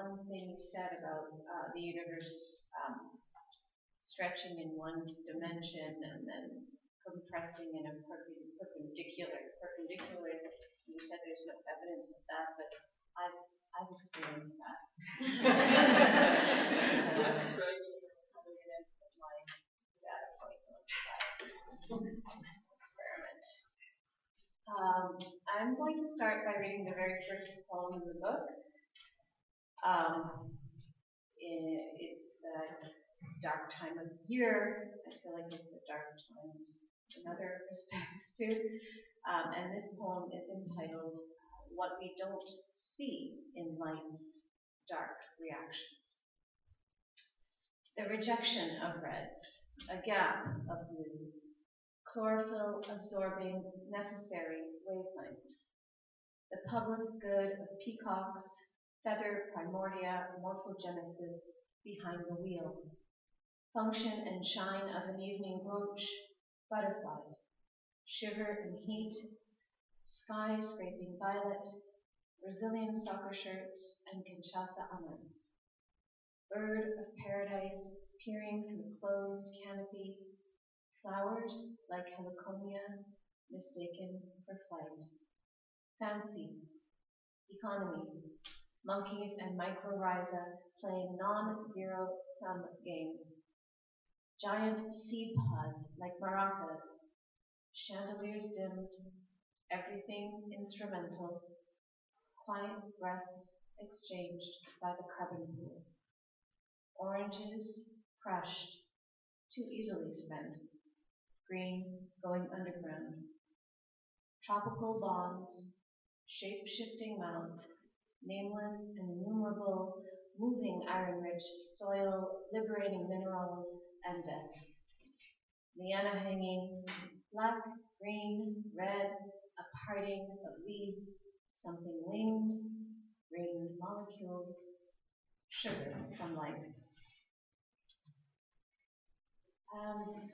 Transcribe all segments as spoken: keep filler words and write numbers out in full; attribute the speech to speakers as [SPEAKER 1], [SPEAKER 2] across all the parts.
[SPEAKER 1] one thing you said about uh, the universe um, stretching in one dimension and then compressing in a perpendicular. Perpendicular. You said there's no evidence of that, but I've I've experienced that.
[SPEAKER 2] That's right.
[SPEAKER 1] I'm going to put my data point on that experiment. Um, I'm going to start by reading the very first poem in the book. Um, it's a dark time of year. I feel like it's a dark time in other respects too. Um, and this poem is entitled What We Don't See in Light's Dark Reactions. The rejection of reds, a gap of blues, chlorophyll absorbing necessary wavelengths. The public good of peacocks, feather primordia morphogenesis behind the wheel. Function and shine of an evening brooch, butterfly. Shiver and heat, sky scraping violet, Brazilian soccer shirts and Kinshasa almonds. Bird of paradise peering through closed canopy, flowers like heliconia mistaken for flight. Fancy, economy, monkeys and mycorrhiza playing non-zero sum games. Giant seed pods like maracas, chandeliers dimmed, everything instrumental, quiet breaths exchanged by the carbon pool. Oranges crushed, too easily spent, green going underground. Tropical bonds, shape-shifting mounts, nameless and innumerable, moving iron-rich soil, liberating minerals, and death. Liana hanging, black, green, red, a parting of leaves, something winged, ringed molecules, sugar from light. Um,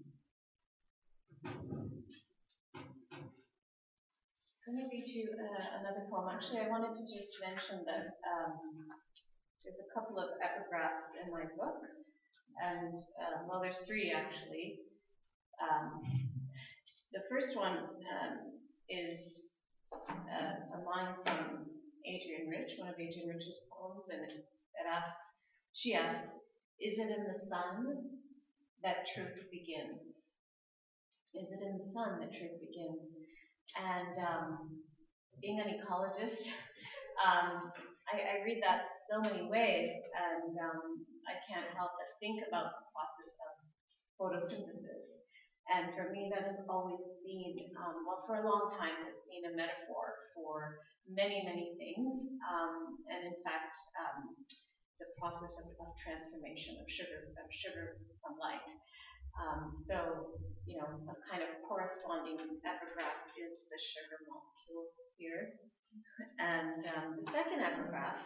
[SPEAKER 1] I'm going to read you uh, another poem. Actually, I wanted to just mention that um, there's a couple of epigraphs in my book, and uh, well, there's three actually. Um, the first one um, is uh, a line from Adrienne Rich, one of Adrienne Rich's poems, and it, it asks, she asks, is it in the sun that truth begins? Is it in the sun that truth begins? And um, being an ecologist, um, I, I read that so many ways, and um, I can't help but think about the process of photosynthesis. And for me, that has always been, um, well, for a long time, has been a metaphor for many, many things. Um, and in fact, um, the process of, of transformation of sugar, of sugar from light. Um, so, you know, a kind of corresponding epigraph is the sugar molecule here. And um, the second epigraph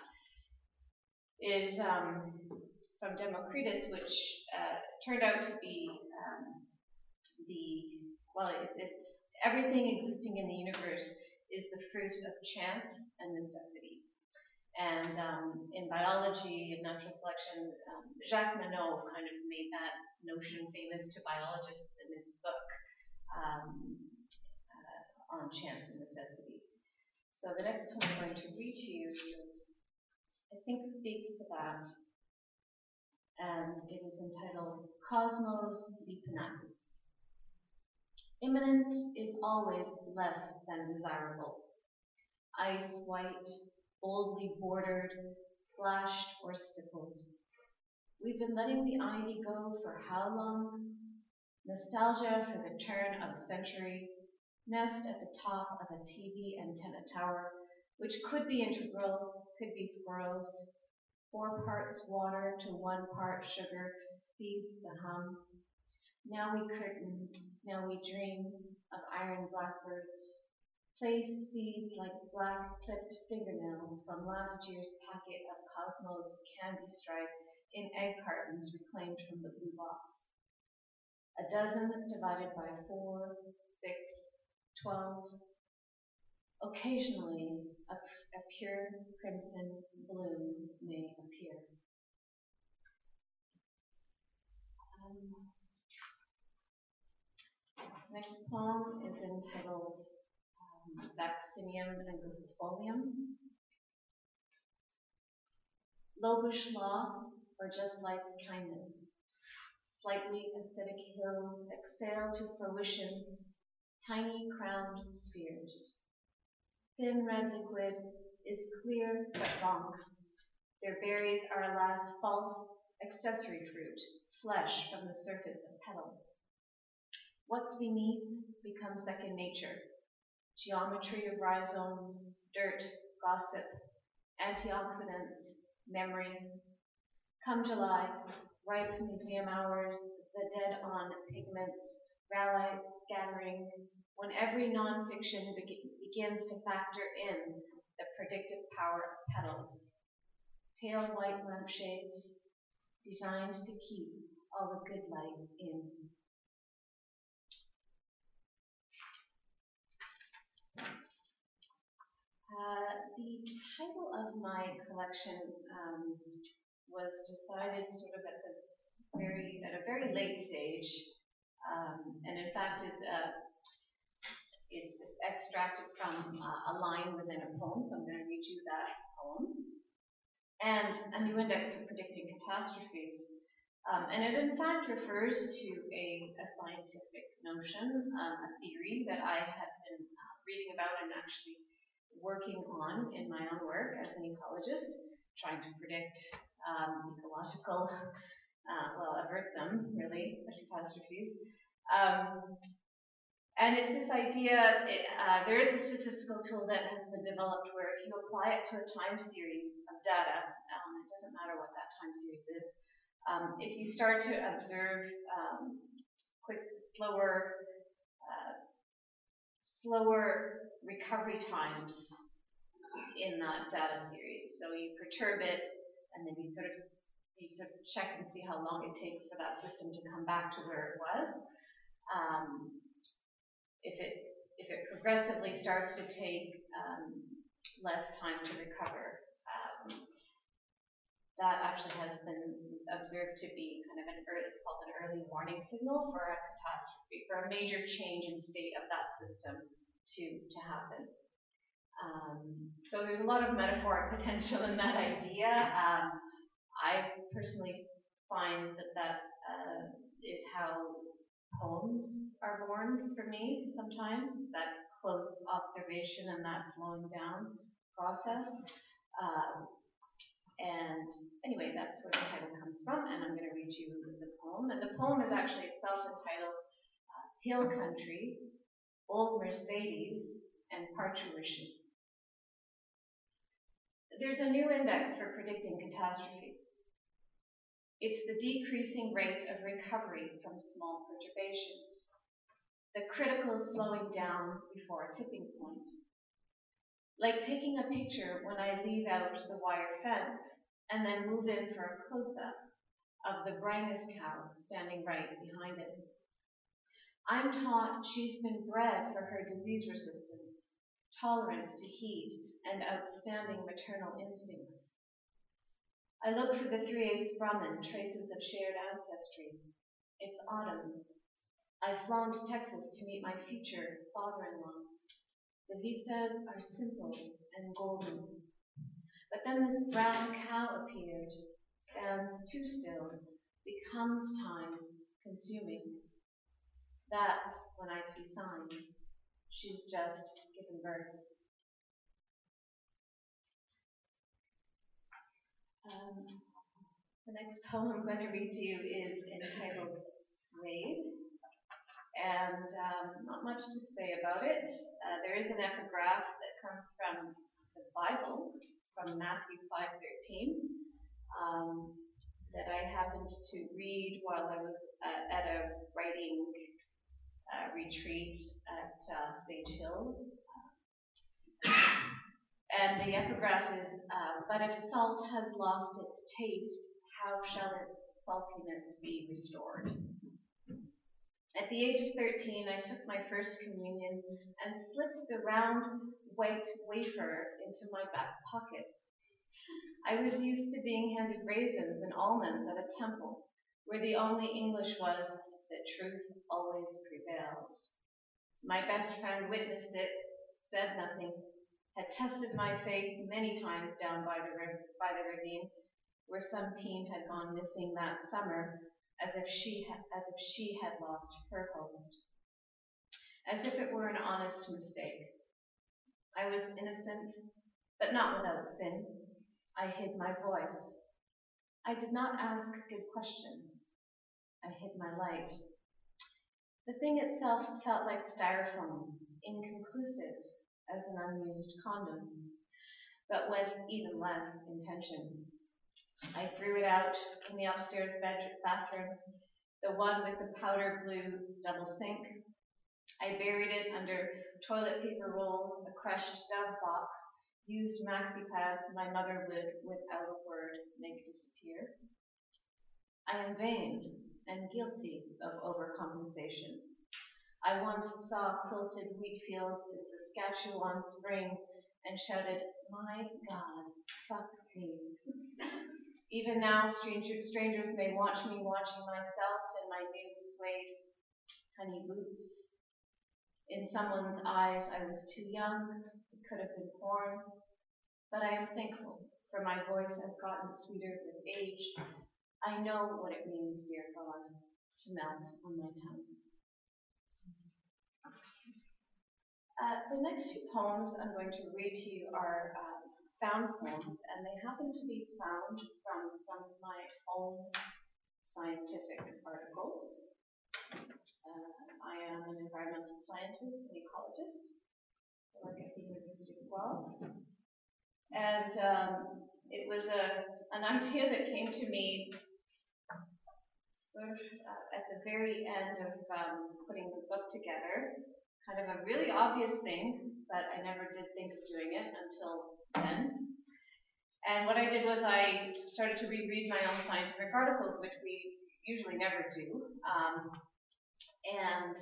[SPEAKER 1] is um, from Democritus, which uh, turned out to be um, the, well, it, it's everything existing in the universe is the fruit of chance and necessity. And um, in biology and natural selection, um, Jacques Monod kind of made that notion famous to biologists in his book um, uh, on chance and necessity. So the next poem I'm going to read to you, I think, speaks to that, and it is entitled Cosmos Liponatus. Imminent is always less than desirable. Ice white, boldly bordered, splashed or stippled. We've been letting the ivy go for how long? Nostalgia for the turn of a century, nest at the top of a T V antenna tower, which could be integral, could be squirrels. Four parts water to one part sugar feeds the hum. Now we curtain, now we dream of iron blackbirds. Place seeds like black clipped fingernails from last year's packet of Cosmos candy stripe in egg cartons reclaimed from the blue box. A dozen divided by four, six, twelve. Occasionally, a, a pure crimson bloom may appear. Um, next poem is entitled um, Vaccinium angustifolium. Low-bush law, or just light's kindness. Slightly acidic hills exhale to fruition tiny crowned spheres. Thin red liquid is clear but rank. Their berries are alas false accessory fruit, flesh from the surface of petals. What's beneath becomes second nature. Geometry of rhizomes, dirt, gossip, antioxidants, memory. Come July, ripe museum hours, the dead-on pigments, raleigh scattering, when every non-fiction be- begins to factor in the predictive power of petals. Pale white lampshades, designed to keep all the good light in. Uh, the title of my collection um, was decided sort of at the very at a very late stage, um, and in fact is uh, is, is extracted from uh, a line within a poem. So I'm going to read you that poem, and a new index for predicting catastrophes. Um, and it in fact refers to a, a scientific notion, um, a theory that I had been uh, reading about and actually working on in my own work as an ecologist, trying to predict um, ecological, uh, well, avert them, really, the catastrophes. Um, and it's this idea, it, uh, there is a statistical tool that has been developed where if you apply it to a time series of data, um, it doesn't matter what that time series is, um, if you start to observe um, quick, slower, uh, slower recovery times in that data series. So you perturb it, and then you sort of you sort of check and see how long it takes for that system to come back to where it was. Um, if it's if it progressively starts to take um, less time to recover, um, that actually has been observed to be kind of an early, it's called an early warning signal for a catastrophe, for a major change in state of that system to to happen. Um, so there's a lot of metaphoric potential in that idea. Um, I personally find that that uh, is how poems are born for me sometimes, that close observation and that slowing down process. Um, and anyway, that's where the title comes from, and I'm going to read you the poem. And the poem is actually itself entitled uh, Hill Country, Old Mercedes, and Parturition. There's a new index for predicting catastrophes. It's the decreasing rate of recovery from small perturbations, the critical slowing down before a tipping point. Like taking a picture when I leave out the wire fence and then move in for a close-up of the Brangus cow standing right behind it. I'm taught she's been bred for her disease resistance, tolerance to heat, and outstanding maternal instincts. I look for the three-eighths Brahmin, traces of shared ancestry. It's autumn. I've flown to Texas to meet my future father-in-law. The vistas are simple and golden. But then this brown cow appears, stands too still, becomes time consuming. That's when I see signs. She's just given birth. Um, the next poem I'm going to read to you is entitled Swayed. And um, not much to say about it. Uh, there is an epigraph that comes from the Bible, from Matthew five thirteen, um, that I happened to read while I was uh, at a writing uh, retreat at uh, Sage Hill. And the epigraph is, uh, but if salt has lost its taste, how shall its saltiness be restored? At the age of thirteen, I took my first communion and slipped the round white wafer into my back pocket. I was used to being handed raisins and almonds at a temple, where the only English was that truth always prevails. My best friend witnessed it, said nothing, had tested my faith many times down by the, by the ravine, where some teen had gone missing that summer, as if she had, as if she had lost her host, as if it were an honest mistake. I was innocent, but not without sin. I hid my voice. I did not ask good questions. I hid my light. The thing itself felt like styrofoam, inconclusive as an unused condom, but with even less intention. I threw it out in the upstairs bathroom, the one with the powder blue double sink. I buried it under toilet paper rolls, a crushed Dove box, used maxi pads my mother would, without a word, make disappear. I am vain and guilty of overcompensation. I once saw quilted wheat fields in Saskatchewan spring and shouted, "My God, fuck me." Even now, strangers, strangers may watch me watching myself in my new suede honey boots. In someone's eyes, I was too young. It could have been porn. But I am thankful, for my voice has gotten sweeter with age. I know what it means, dear God, to melt on my tongue. Uh, the next two poems I'm going to read to you are uh, found poems, and they happen to be found from some of my own scientific articles. Uh, I am an environmental scientist and ecologist. I work at the University of Guelph. And um, it was a, an idea that came to me sort of uh, at the very end of um, putting the book together. Kind of a really obvious thing, but I never did think of doing it until then. And what I did was I started to reread my own scientific articles, which we usually never do, um, and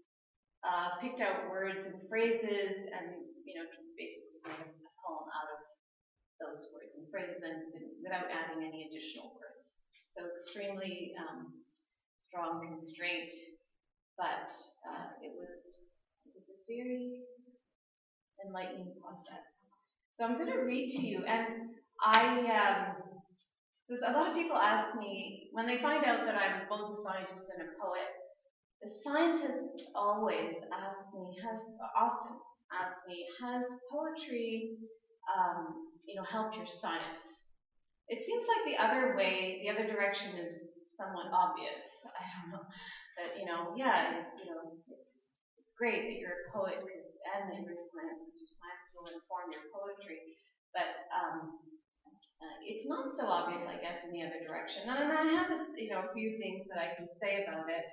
[SPEAKER 1] uh, picked out words and phrases, and you know, basically made a poem out of those words and phrases, and without adding any additional words. So extremely um, strong constraint, but uh, it was it was a very enlightening process. So I'm going to read to you, and I. Um, so a lot of people ask me when they find out that I'm both a scientist and a poet. The scientists always ask me, has often ask me, has poetry, um, you know, helped your science? It seems like the other way, the other direction is somewhat obvious. I don't know that, you know, yeah, it's, you know, it's great that you're a poet because and that you're a science because your science will inform your poetry, but um, uh, it's not so obvious, I guess, in the other direction. And I have, a, you know, a few things that I can say about it.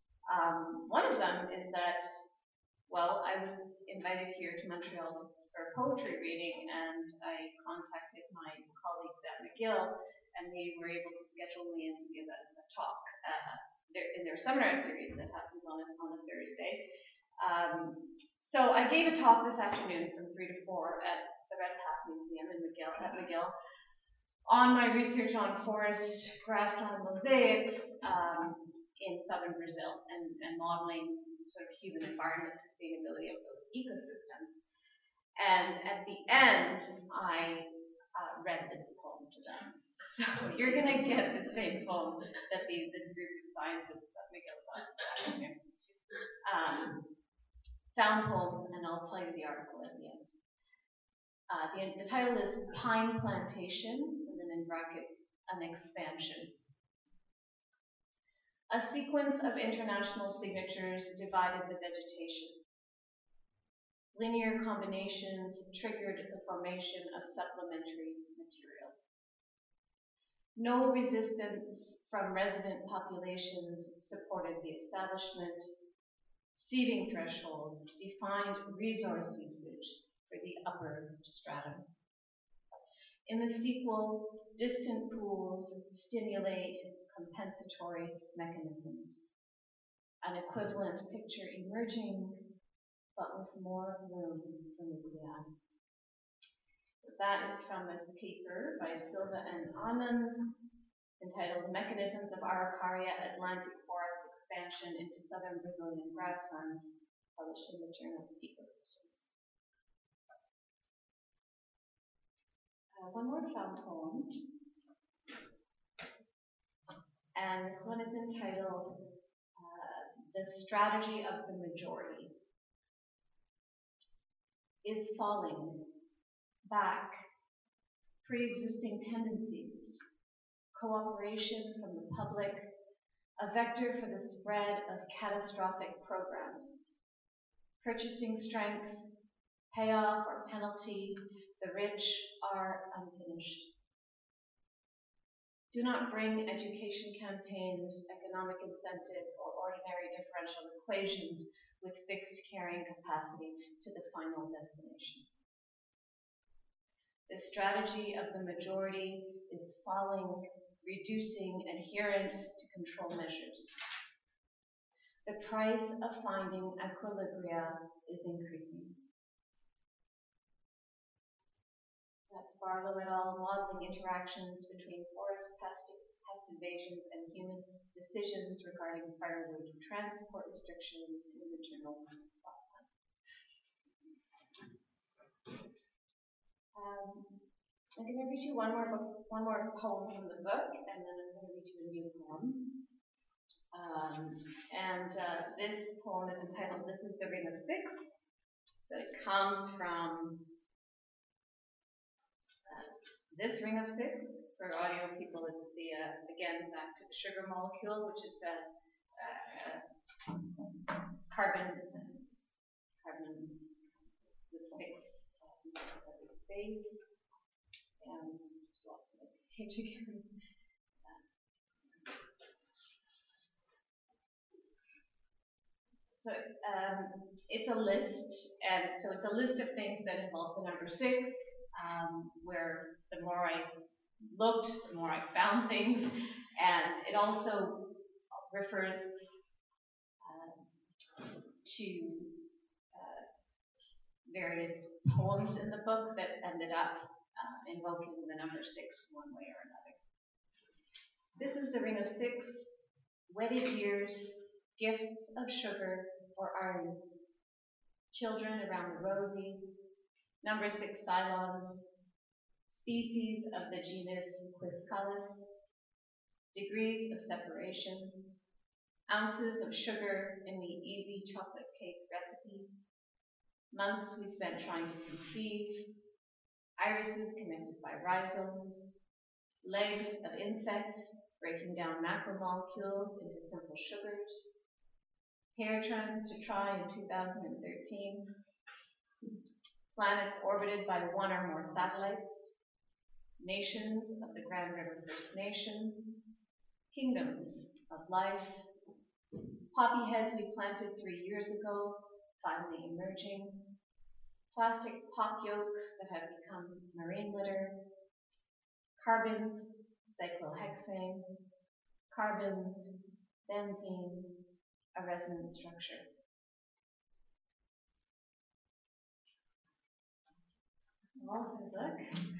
[SPEAKER 1] Um, one of them is that, well, I was invited here to Montreal for a poetry reading, and I contacted my colleagues at McGill, and they were able to schedule me in to give a, a talk uh, in their seminar series that happens on a, on a Thursday. Um, so I gave a talk this afternoon from three to four at the Redpath Museum in McGill, at McGill, on my research on forest grassland mosaics um, in southern Brazil and, and modeling sort of human environment sustainability of those ecosystems. And at the end, I uh, read this poem to them. So you're going to get the same poem that the, this group of scientists at McGill got this afternoon. Um, found poem, and I'll tell you the article at the end. Uh, the, the title is Pine Plantation, and then in brackets, an expansion. A sequence of international signatures divided the vegetation. Linear combinations triggered the formation of supplementary material. No resistance from resident populations supported the establishment. Seeding thresholds defined resource usage for the upper stratum. In the sequel, distant pools stimulate compensatory mechanisms. an equivalent picture emerging, but with more room for nuclei. That is from a paper by Silva and Anand entitled Mechanisms of Araucaria Atlantic Forest Expansion into Southern Brazilian Grasslands, published in the Journal of Ecosystems. Uh, one more found poem, and this one is entitled uh, The Strategy of the Majority. Is falling back pre-existing tendencies, cooperation from the public, a vector for the spread of catastrophic programs, purchasing strength, payoff or penalty, the rich are unfinished. Do not bring education campaigns, economic incentives, or ordinary differential equations with fixed carrying capacity to the final destination. The strategy of the majority is falling, reducing adherence to control measures. The price of finding equilibria is increasing. That's Barlow et al. Modeling interactions between forest pest, pest invasions and human decisions regarding firewood transport restrictions in the journal last month. Um, I'm going to read you one more book, one more poem from the book, and then I'm going to read you a new poem. Um, and uh, this poem is entitled "This is the Ring of Six." So it comes from uh, this ring of six. For audio people, it's the uh, again back to the sugar molecule, which is a uh, uh, carbon carbon with six um, as its base. And just lost my page again. So um, it's a list, and so it's a list of things that involve the number six, um, where the more I looked, the more I found things, and it also refers uh, to uh, various poems in the book that ended up uh, invoking the number six one way or another. This is the ring of six, wedded years, gifts of sugar or iron, children around the rosy, number six Cylons, species of the genus Quiscalus, degrees of separation, ounces of sugar in the easy chocolate cake recipe, months we spent trying to conceive, irises connected by rhizomes, legs of insects breaking down macromolecules into simple sugars, hair trends to try in two thousand thirteen, planets orbited by one or more satellites, nations of the Grand River First Nation, kingdoms of life, poppy heads we planted three years ago, finally emerging, plastic pop yolks that have become marine litter, carbons, cyclohexane, carbons, benzene, a resonance structure. Well, good luck.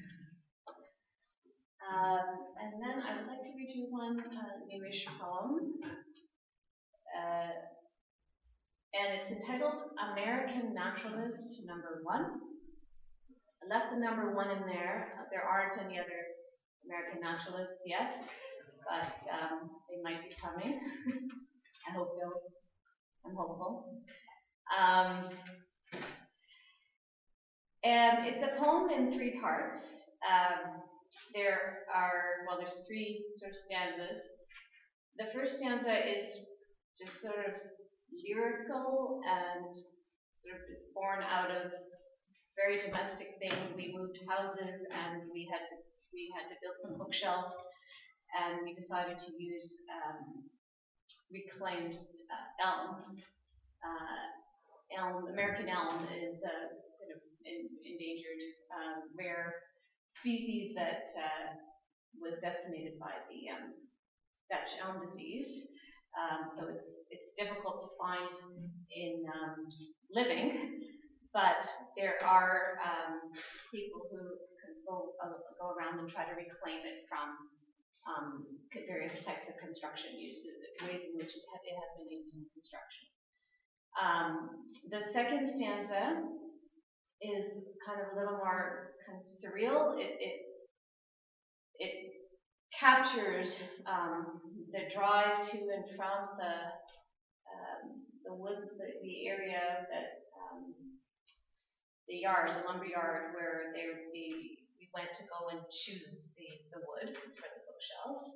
[SPEAKER 1] Um, and then I would like to read you one uh, newish poem. Uh, and it's entitled American Naturalist Number One. I left the number one in there. Uh, there aren't any other American naturalists yet, but um, they might be coming. I hope they'll, I'm hopeful. Um, and it's a poem in three parts. Um, there are, well, there's three sort of stanzas. The first stanza is just sort of lyrical and sort of it's born out of very domestic thing. We moved houses and we had to we had to build some bookshelves, and we decided to use um, reclaimed uh, elm. Uh, elm, American elm, is a kind of in, endangered, um, rare species that uh, was decimated by the um, Dutch elm disease. Um, so it's it's difficult to find in um, living, but there are um, people who can go uh, go around and try to reclaim it from um, various types of construction uses, ways in which it, ha it has been used in construction. Um, the second stanza is kind of a little more kind of surreal. It it, it captures um, the drive to and from the um, the wood, the, the area that um, the yard, the lumber yard, where they, we we went to go and choose the the wood for the bookshelves,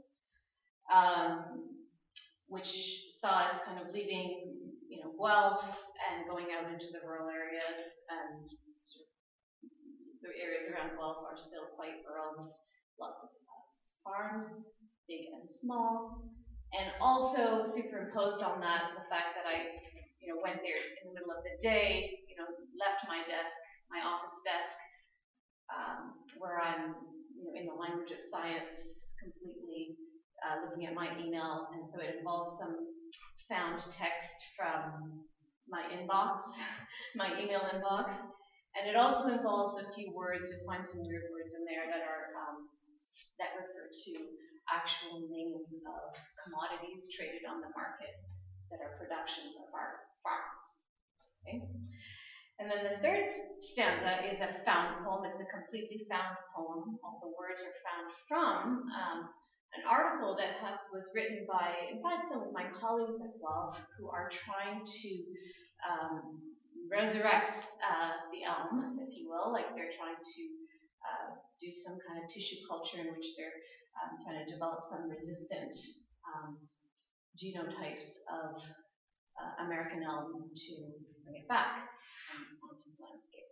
[SPEAKER 1] um, which saw us kind of leaving, you know, Guelph and going out into the rural areas, and sort of the areas around Guelph are still quite rural, with lots of farms, big and small, and also superimposed on that the fact that I, you know, went there in the middle of the day, you know, left my desk, my office desk, um, where I'm, you know, in the language of science, completely uh, looking at my email, and so it involves some found text from my inbox, my email inbox, and it also involves a few words. You'll find some weird words in there that are um, that refer to actual names of commodities traded on the market that are productions of our farms. Okay? And then the third stanza is a found poem. It's a completely found poem. All the words are found from um, an article that have, was written by, in fact, some of my colleagues at Guelph who are trying to um, resurrect uh, the elm, if you will, like they're trying to uh, do some kind of tissue culture in which they're um, trying to develop some resistant um, genotypes of uh, American elm to bring it back um, onto the landscape.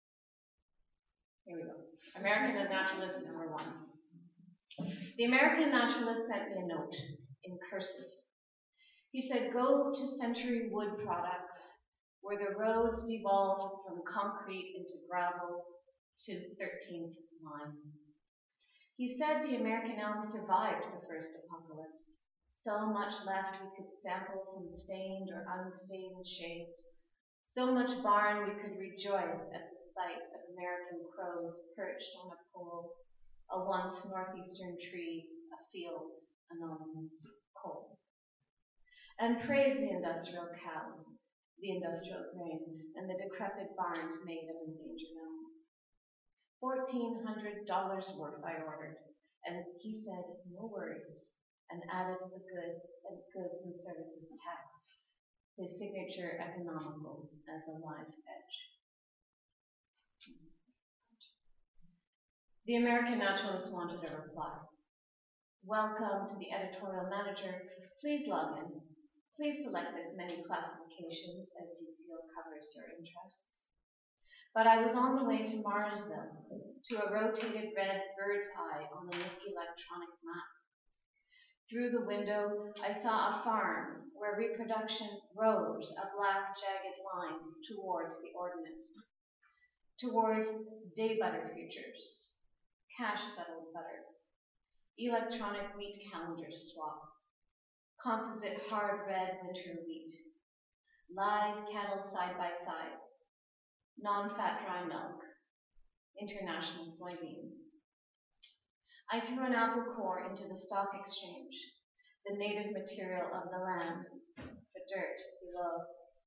[SPEAKER 1] Here we go. American Naturalist number one. The American Naturalist sent me a note in cursive. He said, go to Century Wood Products, where the roads devolve from concrete into gravel to thirteenth line. He said the American elm survived the first apocalypse. So much left we could sample from stained or unstained shades. So much barn we could rejoice at the sight of American crows perched on a pole, a once northeastern tree, a field, anonymous coal. And praise the industrial cows, the industrial grain, and the decrepit barns made of endangered elm. Fourteen hundred dollars worth I ordered, and he said no worries, and added the good and goods and services tax, his signature economical as a live edge. The American Naturalist wanted a reply. Welcome to the editorial manager. Please log in. Please select as many classifications as you feel covers your interests. But I was on the way to Marsville, to a rotated red bird's eye on a Nick electronic map. Through the window, I saw a farm where reproduction rose a black jagged line towards the ordinate, towards day butter futures, cash-settled butter, electronic wheat calendars swap, composite hard red winter wheat, live cattle side by side, non-fat dry milk, international soybean. I threw an apple core into the stock exchange, the native material of the land, the dirt below.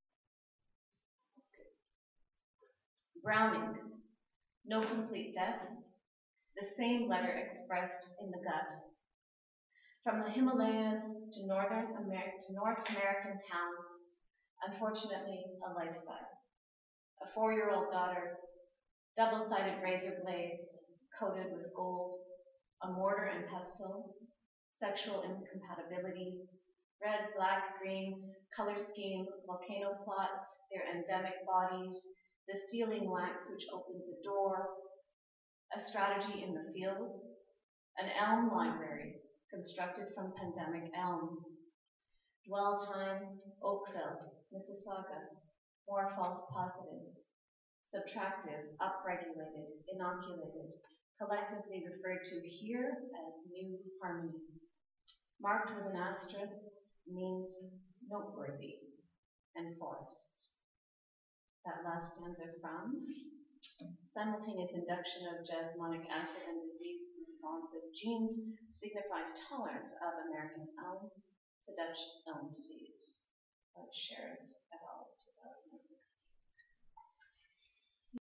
[SPEAKER 1] Browning, no complete death, the same letter expressed in the gut. From the Himalayas to Northern Amer- to North American towns, unfortunately a lifestyle. A four-year-old daughter, double-sided razor blades coated with gold, a mortar and pestle, sexual incompatibility, red, black, green, color scheme, volcano plots, their endemic bodies, the sealing wax which opens a door, a strategy in the field, an elm library constructed from pandemic elm, dwell time, Oakville, Mississauga, more false positives, subtractive, upregulated, inoculated, collectively referred to here as new harmony, marked with an asterisk, means noteworthy, and forests. That last stanza from simultaneous induction of jasmonic acid and disease-responsive genes signifies tolerance of American elm to Dutch elm disease by Sheriff et al. two thousand six.